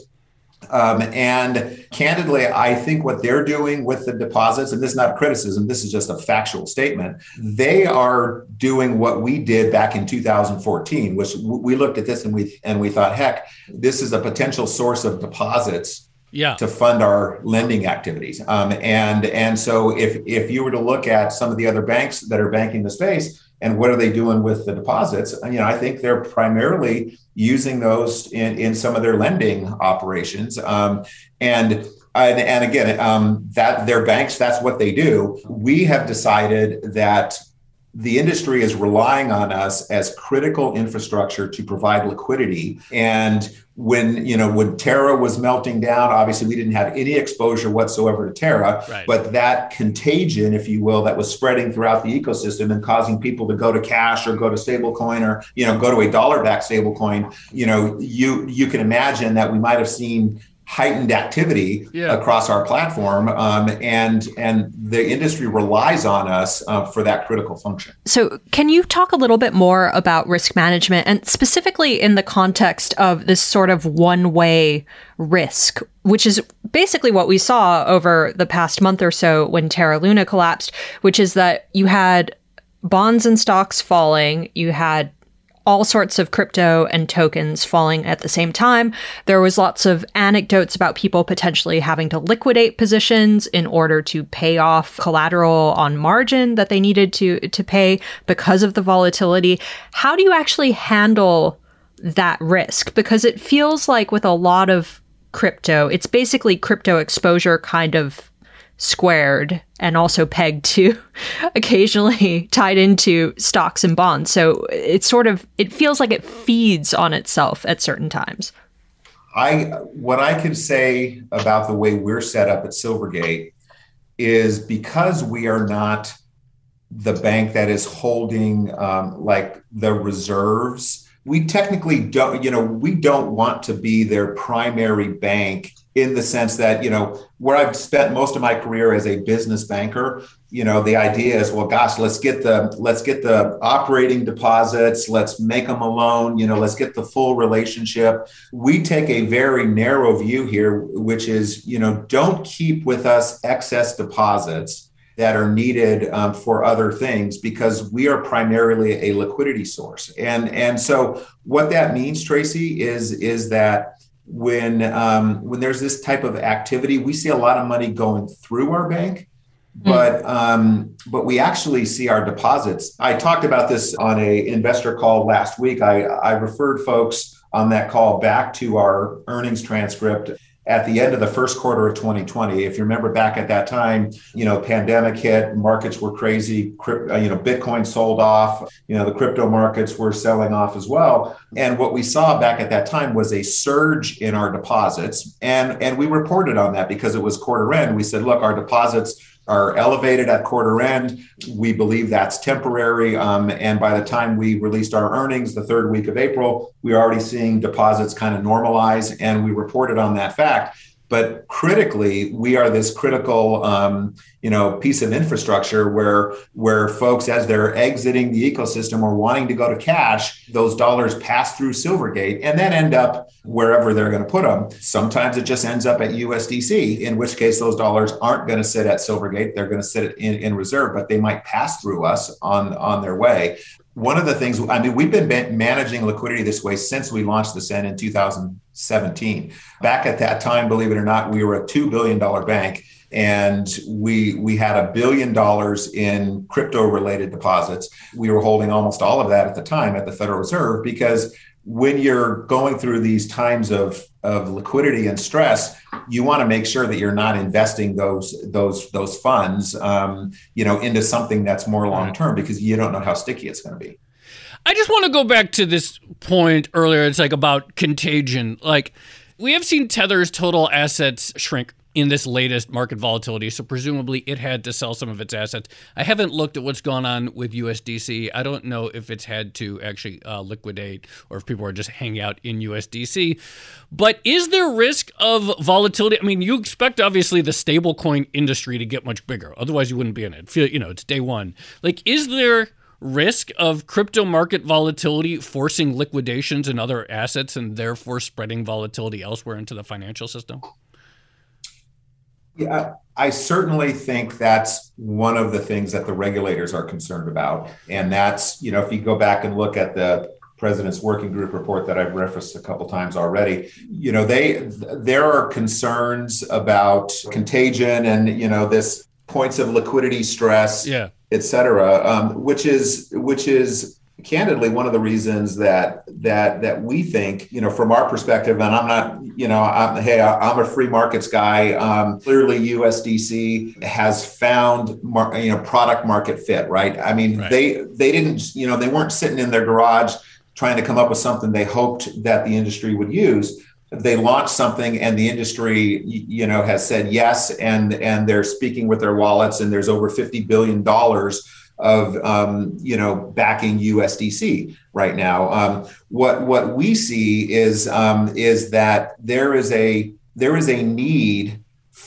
Um, and candidly, I think what they're doing with the deposits, and this is not criticism, this is just a factual statement, they are doing what we did back in two thousand fourteen, which we looked at this and we and we thought, heck, this is a potential source of deposits. Yeah. To fund our lending activities. Um, and and so if if you were to look at some of the other banks that are banking the space and what are they doing with the deposits, you know, I think they're primarily using those in, in some of their lending operations. Um, and, and and again, um, that their banks, that's what they do. We have decided that the industry is relying on us as critical infrastructure to provide liquidity. And when, you know, when Terra was melting down, obviously we didn't have any exposure whatsoever to Terra, right. But that contagion, if you will, that was spreading throughout the ecosystem and causing people to go to cash or go to stablecoin or, you know, go to a dollar-backed stablecoin, you know, you you can imagine that we might have seen heightened activity yeah. across our platform, um, and and the industry relies on us uh, for that critical function. So can you talk a little bit more about risk management, and specifically in the context of this sort of one-way risk, which is basically what we saw over the past month or so when Terra Luna collapsed, which is that you had bonds and stocks falling, you had all sorts of crypto and tokens falling at the same time. There was lots of anecdotes about people potentially having to liquidate positions in order to pay off collateral on margin that they needed to, to pay because of the volatility. How do you actually handle that risk? Because it feels like with a lot of crypto, it's basically crypto exposure kind of squared and also pegged to occasionally tied into stocks and bonds. So it's sort of, it feels like it feeds on itself at certain times. I, what I can say about the way we're set up at Silvergate is because we are not the bank that is holding um, like the reserves, we technically don't, you know, we don't want to be their primary bank in the sense that, you know, where I've spent most of my career as a business banker, you know, the idea is, well, gosh, let's get the, let's get the operating deposits, let's make them a loan, you know, let's get the full relationship. We take a very narrow view here, which is, you know, don't keep with us excess deposits that are needed um, for other things, because we are primarily a liquidity source. And, and so what that means, Tracy, is, is that when um, when there's this type of activity, we see a lot of money going through our bank, but um, but we actually see our deposits. I talked about this on a investor call last week. I, I referred folks on that call back to our earnings transcript at the end of the first quarter of twenty twenty. If you remember back at that time, you know, pandemic hit, markets were crazy, crypt, uh, you know, Bitcoin sold off, you know, the crypto markets were selling off as well. And what we saw back at that time was a surge in our deposits. And, and we reported on that because it was quarter end. We said, look, our deposits are elevated at quarter end. We believe that's temporary. Um, and by the time we released our earnings the third week of April, we were already seeing deposits kind of normalize, and we reported on that fact. But critically, we are this critical, um, you know, piece of infrastructure where where folks, as they're exiting the ecosystem or wanting to go to cash, those dollars pass through Silvergate and then end up wherever they're going to put them. Sometimes it just ends up at U S D C, in which case those dollars aren't going to sit at Silvergate. They're going to sit in, in reserve, but they might pass through us on, on their way. One of the things, I mean, we've been managing liquidity this way since we launched the S E N in two thousand seventeen. Back at that time, believe it or not, we were a two billion dollars bank, and we we had a billion dollars in crypto-related deposits. We were holding almost all of that at the time at the Federal Reserve, because when you're going through these times of, of liquidity and stress, you want to make sure that you're not investing those those those funds, um, you know, into something that's more long term, because you don't know how sticky it's going to be. I just want to go back to this point earlier. It's like about contagion. Like, we have seen Tether's total assets shrink in this latest market volatility, so presumably it had to sell some of its assets. I haven't looked at what's gone on with U S D C. I don't know if it's had to actually uh, liquidate or if people are just hanging out in U S D C. But is there risk of volatility? I mean, you expect, obviously, the stablecoin industry to get much bigger. Otherwise, you wouldn't be in it. You know, it's day one. Like, is there risk of crypto market volatility forcing liquidations in other assets and therefore spreading volatility elsewhere into the financial system? Yeah, I certainly think that's one of the things that the regulators are concerned about. And that's, you know, if you go back and look at the President's Working Group report that I've referenced a couple times already, you know, they there are concerns about contagion and, you know, this points of liquidity stress, yeah, et cetera, um, which is which is candidly one of the reasons that that that we think, you know, from our perspective, and I'm not, you know, I'm, hey, I'm a free markets guy. Um, clearly, U S D C has found, mar- you know, product market fit, right? I mean, right. they they didn't, you know, they weren't sitting in their garage trying to come up with something they hoped that the industry would use. They launched something, and the industry, you know, has said yes, and and they're speaking with their wallets, and there's over fifty billion dollars of, um, you know, backing U S D C right now. Um, what what we see is um, is that there is a there is a need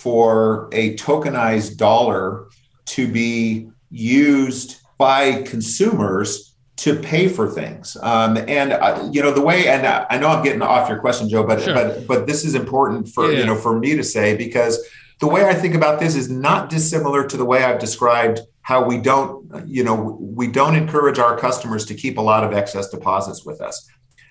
for a tokenized dollar to be used by consumers to pay for things. Um, and, uh, you know, the way, and I know I'm getting off your question, Joe, but sure. but but this is important for, yeah. you know, for me to say, because the way I think about this is not dissimilar to the way I've described how we don't, you know, we don't encourage our customers to keep a lot of excess deposits with us.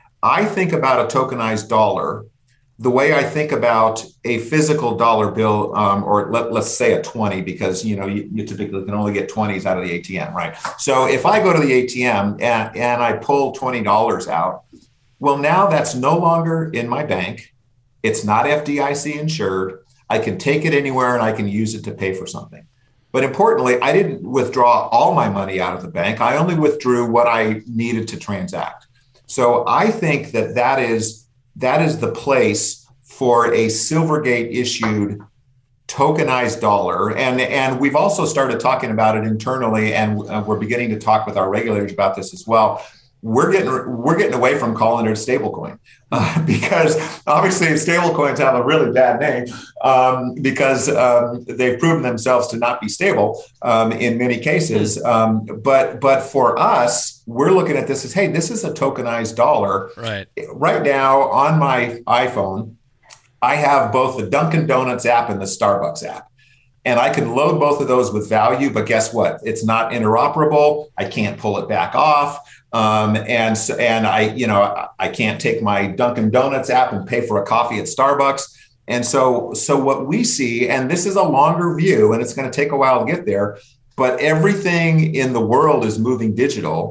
I think about a tokenized dollar the way I think about a physical dollar bill, um, or let, let's say a twenty, because, you know, you, you typically can only get twenties out of the A T M, right? So if I go to the A T M and, and I pull twenty dollars out, well, now that's no longer in my bank. It's not F D I C insured. I can take it anywhere and I can use it to pay for something. But importantly, I didn't withdraw all my money out of the bank. I only withdrew what I needed to transact. So I think that that is that is the place for a Silvergate issued tokenized dollar. And, and we've also started talking about it internally, and uh, we're beginning to talk with our regulators about this as well. We're getting we're getting away from calling it a stablecoin uh, because obviously stablecoins have a really bad name um, because um, they've proven themselves to not be stable um, in many cases. Um, but but for us, we're looking at this as, hey, this is a tokenized dollar. Right. Right now on my iPhone, I have both the Dunkin' Donuts app and the Starbucks app. And I can load both of those with value, but guess what? It's not interoperable. I can't pull it back off. Um, and so, and I, you know, I can't take my Dunkin' Donuts app and pay for a coffee at Starbucks. And so, so what we see, and this is a longer view, and it's going to take a while to get there, but everything in the world is moving digital.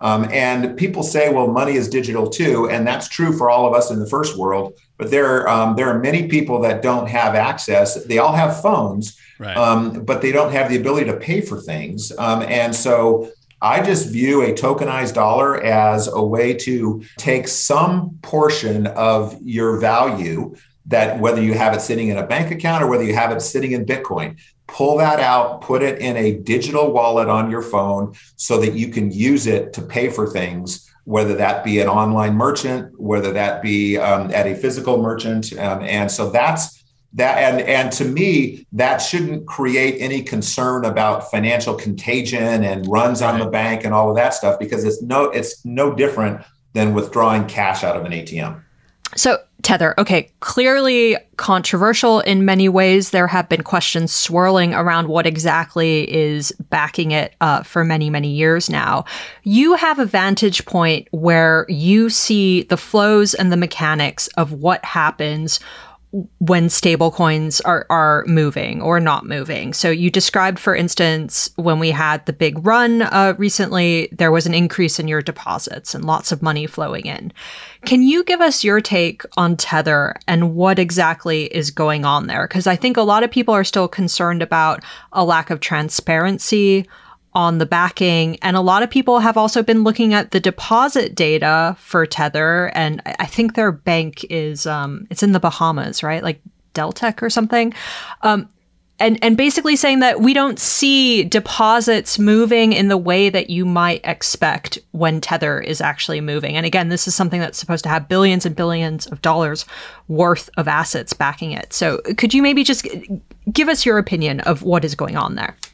Um, and people say, well, money is digital too. And that's true for all of us in the first world. But there, um, there are many people that don't have access. They all have phones, right. um, but they don't have the ability to pay for things. Um, and so I just view a tokenized dollar as a way to take some portion of your value, that whether you have it sitting in a bank account or whether you have it sitting in Bitcoin, pull that out, put it in a digital wallet on your phone so that you can use it to pay for things, whether that be an online merchant, whether that be um, at a physical merchant. Um, and so that's that. And, and to me, that shouldn't create any concern about financial contagion and runs on the bank and all of that stuff, because it's no, it's no different than withdrawing cash out of an A T M. So Tether, okay, clearly controversial in many ways. There have been questions swirling around what exactly is backing it uh, for many, many years now. You have a vantage point where you see the flows and the mechanics of what happens when stablecoins are, are moving or not moving. So you described, for instance, when we had the big run uh, recently, there was an increase in your deposits and lots of money flowing in. Can you give us your take on Tether and what exactly is going on there? Because I think a lot of people are still concerned about a lack of transparency on the backing. And a lot of people have also been looking at the deposit data for Tether. And I think their bank is, um, it's in the Bahamas, right? Like Deltec or something. Um, and, and basically saying that we don't see deposits moving in the way that you might expect when Tether is actually moving. And again, this is something that's supposed to have billions and billions of dollars worth of assets backing it. So could you maybe just give us your opinion of what is going on there?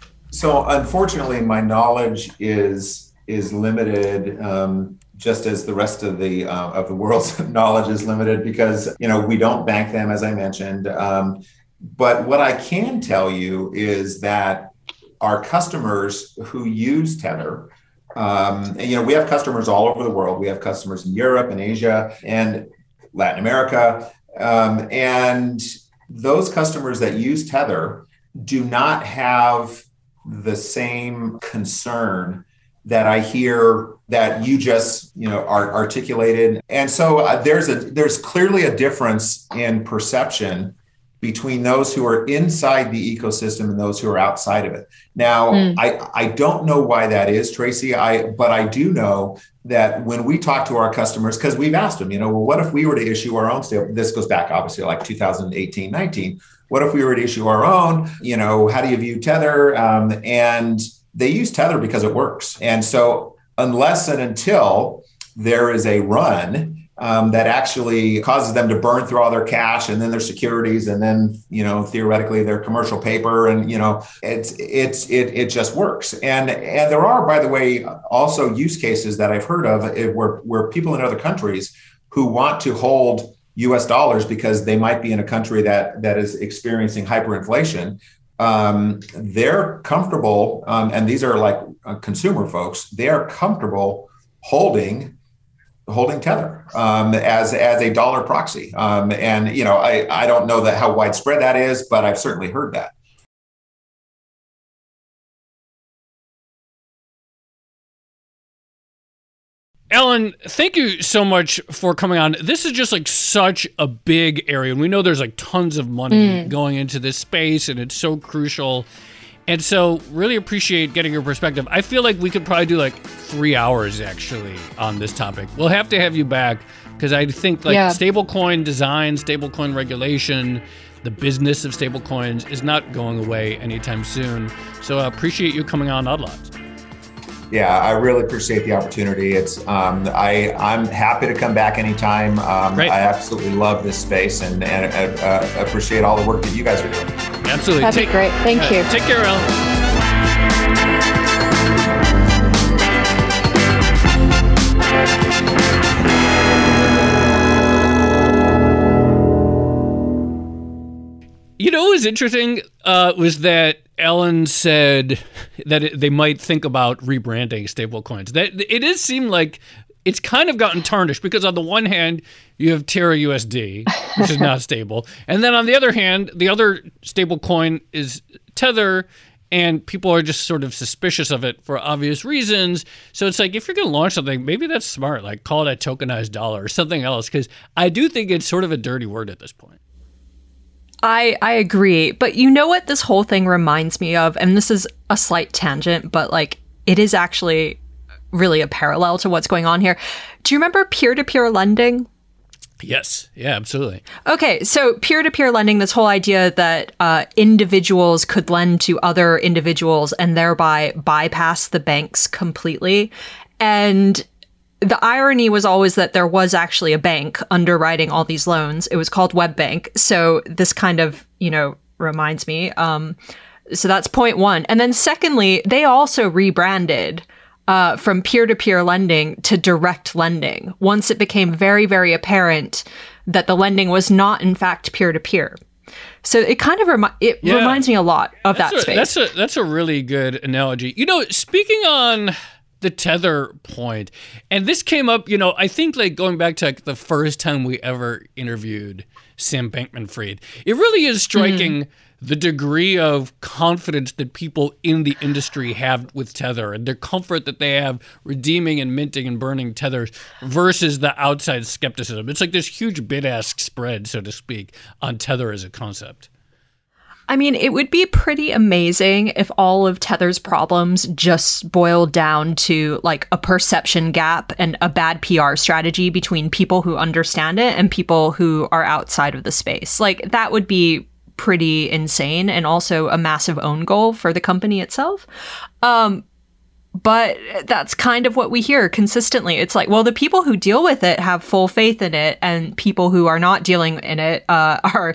So unfortunately, my knowledge is is limited, um, just as the rest of the uh, of the world's knowledge is limited, because you know we don't bank them, as I mentioned. Um, but what I can tell you is that our customers who use Tether, um, and, you know, we have customers all over the world. We have customers in Europe and Asia and Latin America, um, and those customers that use Tether do not have the same concern that I hear that you just, you know, are articulated. And so uh, there's a there's clearly a difference in perception between those who are inside the ecosystem and those who are outside of it. Now, mm. I, I don't know why that is, Tracy, I but I do know that when we talk to our customers, because we've asked them, you know, well, what if we were to issue our own stable? This goes back, obviously, like two thousand eighteen, nineteen. What if we were to issue our own? You know, how do you view Tether? Um, and they use Tether because it works. And so unless and until there is a run um, that actually causes them to burn through all their cash and then their securities and then, you know, theoretically their commercial paper, and, you know, it's it's it it just works. And and there are, by the way, also use cases that I've heard of where where people in other countries who want to hold U S dollars because they might be in a country that that is experiencing hyperinflation. Um, they're comfortable, um, and these are like uh, consumer folks. They are comfortable holding holding Tether um, as as a dollar proxy. Um, and you know, I I don't know that how widespread that is, but I've certainly heard that. Ellen, thank you so much for coming on. This is just like such a big area. And we know there's like tons of money mm. going into this space, and it's so crucial. And so really appreciate getting your perspective. I feel like we could probably do like three hours actually on this topic. We'll have to have you back, because I think like yeah. stablecoin design, stablecoin regulation, the business of stablecoins is not going away anytime soon. So I appreciate you coming on Odd Lots. Yeah, I really appreciate the opportunity. It's um, I I'm happy to come back anytime. Um, I absolutely love this space, and and uh, appreciate all the work that you guys are doing. Absolutely, that'd be great. Thank uh, you. Take care, Ellen. You know what was interesting uh, was that Ellen said that it, they might think about rebranding stablecoins. That it does seem like it's kind of gotten tarnished, because on the one hand, you have Terra U S D, which is not stable. And then on the other hand, the other stable coin is Tether. and people are just sort of suspicious of it for obvious reasons. So it's like, if you're going to launch something, maybe that's smart. Like, call it a tokenized dollar or something else, because I do think it's sort of a dirty word at this point. I, I agree. But you know what this whole thing reminds me of? And this is a slight tangent, but like it is actually really a parallel to what's going on here. Do you remember peer-to-peer lending? Yes. Yeah, absolutely. Okay. So peer-to-peer lending, this whole idea that uh, individuals could lend to other individuals and thereby bypass the banks completely. And the irony was always that there was actually a bank underwriting all these loans. It was called WebBank. So this kind of, you know, reminds me. Um, so that's point one. And then secondly, they also rebranded uh, from peer-to-peer lending to direct lending once it became very, very apparent that the lending was not, in fact, peer-to-peer. So it kind of remi- it yeah. reminds me a lot of that's that a, space. That's a, that's a really good analogy. You know, speaking on the Tether point, and this came up, you know, I think like going back to like the first time we ever interviewed Sam Bankman-Fried, it really is striking mm-hmm. the degree of confidence that people in the industry have with Tether and their comfort that they have redeeming and minting and burning Tethers versus the outside skepticism. It's like this huge bid-ask spread, so to speak, on Tether as a concept. I mean, it would be pretty amazing if all of Tether's problems just boiled down to like a perception gap and a bad P R strategy between people who understand it and people who are outside of the space. Like, that would be pretty insane and also a massive own goal for the company itself. Um, but that's kind of what we hear consistently. It's like, well, the people who deal with it have full faith in it, and people who are not dealing in it uh, are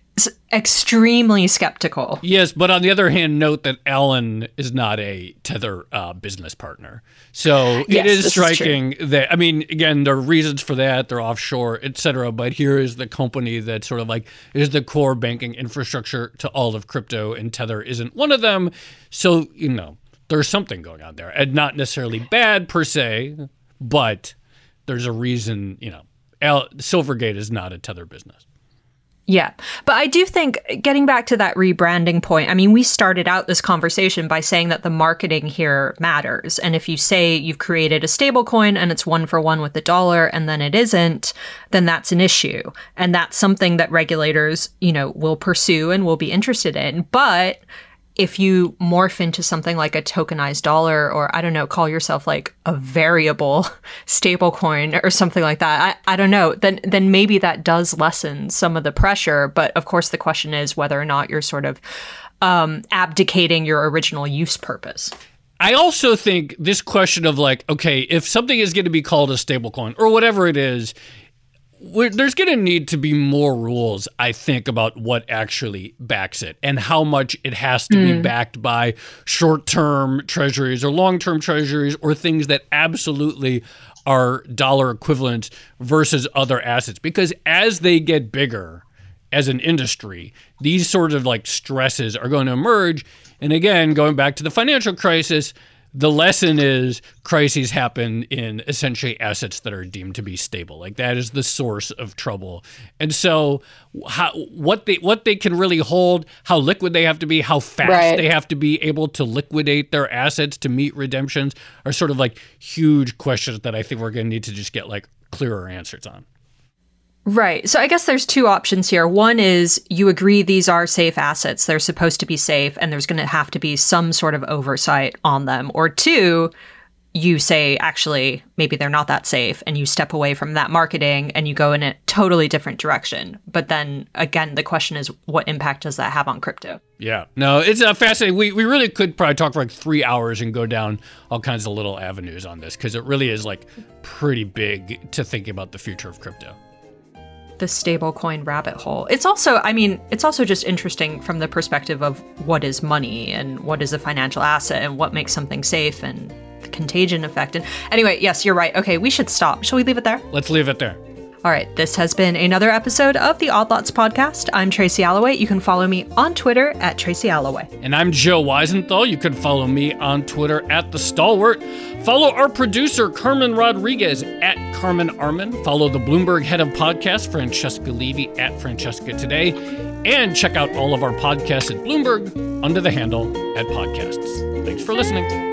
extremely skeptical. Yes, but on the other hand, note that Alan is not a Tether uh, business partner. So yes, it is striking is that, I mean, again, there are reasons for that. They're offshore, et cetera. But here is the company that sort of like is the core banking infrastructure to all of crypto, and Tether isn't one of them. So, you know, there's something going on there, and not necessarily bad per se, but there's a reason, you know, Al- Silvergate is not a Tether business. Yeah. But I do think, getting back to that rebranding point, I mean, we started out this conversation by saying that the marketing here matters. And if you say you've created a stablecoin and it's one for one with the dollar and then it isn't, then that's an issue. And that's something that regulators, you know, will pursue and will be interested in. But if you morph into something like a tokenized dollar, or I don't know, call yourself like a variable stablecoin or something like that, I, I don't know, then then maybe that does lessen some of the pressure. But of course, the question is whether or not you're sort of um, abdicating your original use purpose. I also think this question of like, okay, if something is going to be called a stablecoin or whatever it is, We're, there's going to need to be more rules, I think, about what actually backs it and how much it has to mm. be backed by short-term treasuries or long-term treasuries or things that absolutely are dollar equivalent versus other assets. Because as they get bigger as an industry, these sort of like stresses are going to emerge. And again, going back to the financial crisis, the lesson is crises happen in essentially assets that are deemed to be stable. Like, that is the source of trouble. And so how, what they what they can really hold, how liquid they have to be, how fast right. they have to be able to liquidate their assets to meet redemptions are sort of like huge questions that I think we're going to need to just get like clearer answers on. Right. So I guess there's two options here. One is you agree these are safe assets. They're supposed to be safe, and there's going to have to be some sort of oversight on them. Or two, you say, actually, maybe they're not that safe, and you step away from that marketing and you go in a totally different direction. But then again, the question is, what impact does that have on crypto? Yeah. No, it's uh, fascinating. We we really could probably talk for like three hours and go down all kinds of little avenues on this, because it really is like pretty big to think about the future of crypto. The stablecoin rabbit hole. It's also, I mean, it's also just interesting from the perspective of what is money and what is a financial asset and what makes something safe and the contagion effect. And anyway, yes, you're right. Okay, we should stop. Shall we leave it there? Let's leave it there. All right, this has been another episode of the Odd Lots podcast. I'm Tracy Alloway. You can follow me on Twitter at Tracy Alloway. And I'm Joe Weisenthal. You can follow me on Twitter at The Stalwart. Follow our producer, Carmen Rodriguez, at Carmen Arman. Follow the Bloomberg head of podcast, Francesca Levy, at Francesca Today. And check out all of our podcasts at Bloomberg under the handle at podcasts. Thanks for listening.